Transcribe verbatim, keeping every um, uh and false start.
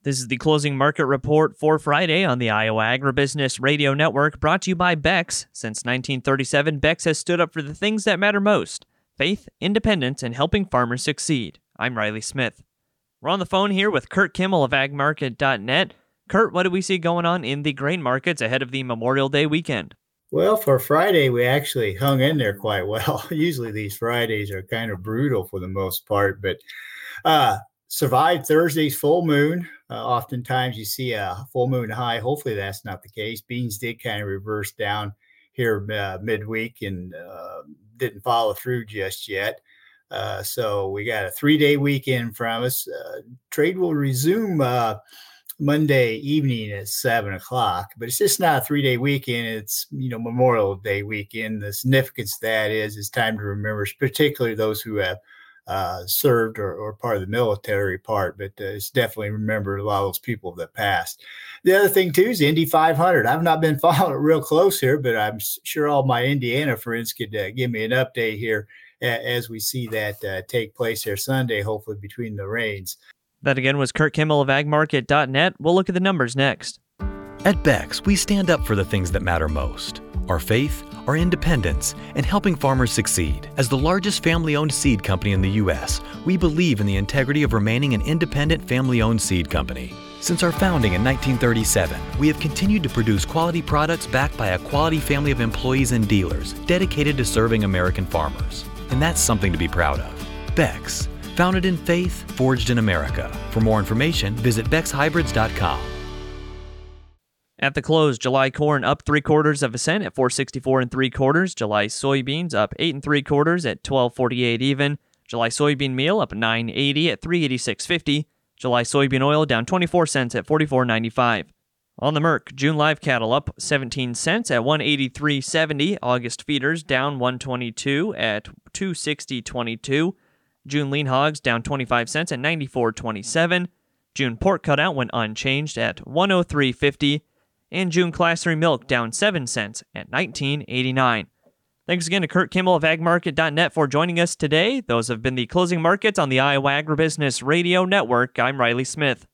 This is the closing market report for Friday on the Iowa Agribusiness Radio Network, brought to you by Beck's. Since nineteen thirty-seven, Beck's has stood up for the things that matter most: faith, independence, and helping farmers succeed. I'm Riley Smith. We're on the phone here with Kurt Kimmel of ag market dot net. Kurt, what do we see going on in the grain markets ahead of the Memorial Day weekend? Well, for Friday, we actually hung in there quite well. Usually these Fridays are kind of brutal for the most part, but uh, survived Thursday's full moon. Uh, oftentimes you see a full moon high. Hopefully that's not the case. Beans did kind of reverse down here uh, midweek and uh, didn't follow through just yet. Uh, so we got a three-day weekend from us. Uh, trade will resume uh, Monday evening at seven o'clock, but it's just not a three-day weekend. It's, you know, Memorial Day weekend. The significance of that is it's time to remember, particularly those who have uh, served or, or part of the military part, but uh, it's definitely remember a lot of those people that passed. The other thing, too, is Indy five hundred. I've not been following it real close here, but I'm sure all my Indiana friends could uh, give me an update here as we see that uh, take place here Sunday, hopefully between the rains. That again was Kurt Kimmel of ag market dot net. We'll look at the numbers next. At Beck's, we stand up for the things that matter most: our faith, our independence, and helping farmers succeed. As the largest family-owned seed company in the U S, we believe in the integrity of remaining an independent family-owned seed company. Since our founding in nineteen thirty-seven, we have continued to produce quality products backed by a quality family of employees and dealers dedicated to serving American farmers. And that's something to be proud of. Beck's, founded in faith, forged in America. For more information, visit becks hybrids dot com. At the close, July corn up three quarters of a cent at four sixty-four and three quarters. July soybeans up eight and three quarters at twelve forty-eight even. July soybean meal up nine eighty at three eighty-six fifty. July soybean oil down twenty-four cents at forty-four ninety-five. On the Merc, June live cattle up seventeen cents at one eighty-three seventy. August feeders down one twenty-two at two sixty twenty-two. June lean hogs down twenty-five cents at ninety-four twenty-seven. June pork cutout went unchanged at one oh three fifty. And June class three milk down seven cents at nineteen eighty-nine. Thanks again to Kurt Kimmel of ag market dot net for joining us today. Those have been the closing markets on the Iowa Agribusiness Radio Network. I'm Riley Smith.